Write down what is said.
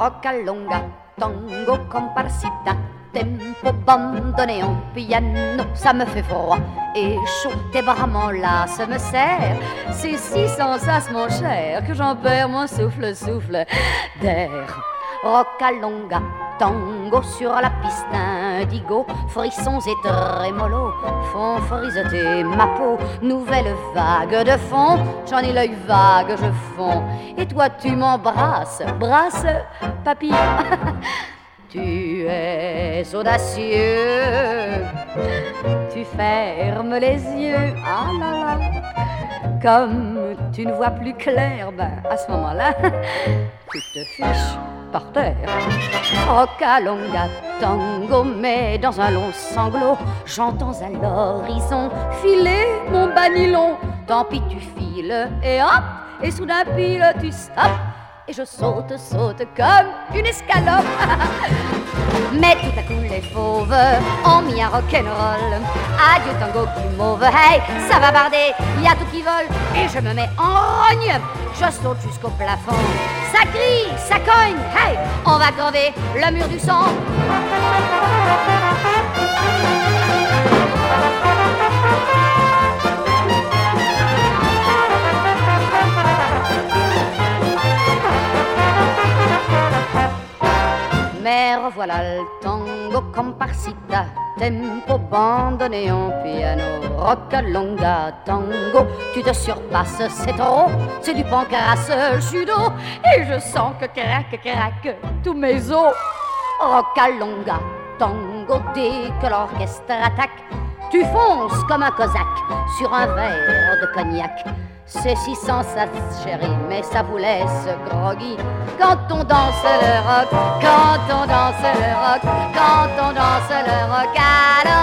Roccalonga, tango, comparsita, tempo bandoneon, piano, ça me fait froid et chaud, tes bras m'enlacent, me serrent. C'est si sans sas, mon cher, que j'en perds mon souffle d'air. Roccalonga, tango sur la piste indigo, frissons et trémolos font frisoter ma peau. Nouvelle vague de fond, j'en ai l'œil vague, je fonds. Et toi tu m'embrasses, brasse, papillon. Tu es audacieux, tu fermes les yeux, ah là là. Comme tu ne vois plus clair, ben à ce moment-là, tu te fiches par terre. Roccalonga, tango, mais dans un long sanglot, j'entends à l'horizon filer mon banilon. Tant pis tu files et hop, et soudain pile tu stops. Et je saute comme une escalope. Mais tout à coup les fauves ont mis un rock'n'roll. Adieu tango qui mauve, hey, ça va barder, y a tout qui vole. Et je me mets en rogne, je saute jusqu'au plafond. Ça crie, ça cogne, hey, on va crever le mur du son. Mais revoilà le tango comparsita, tempo bandoneon, piano, roccalonga, tango. Tu te surpasses, c'est trop, c'est du pancrasse judo. Et je sens que craque tous mes os. Roccalonga, tango, dès que l'orchestre attaque, tu fonces comme un cosaque sur un verre de cognac. C'est si sans sas, chérie, mais ça vous laisse groggy. Quand on danse le rock, quand on danse le rock, quand on danse le rock, alors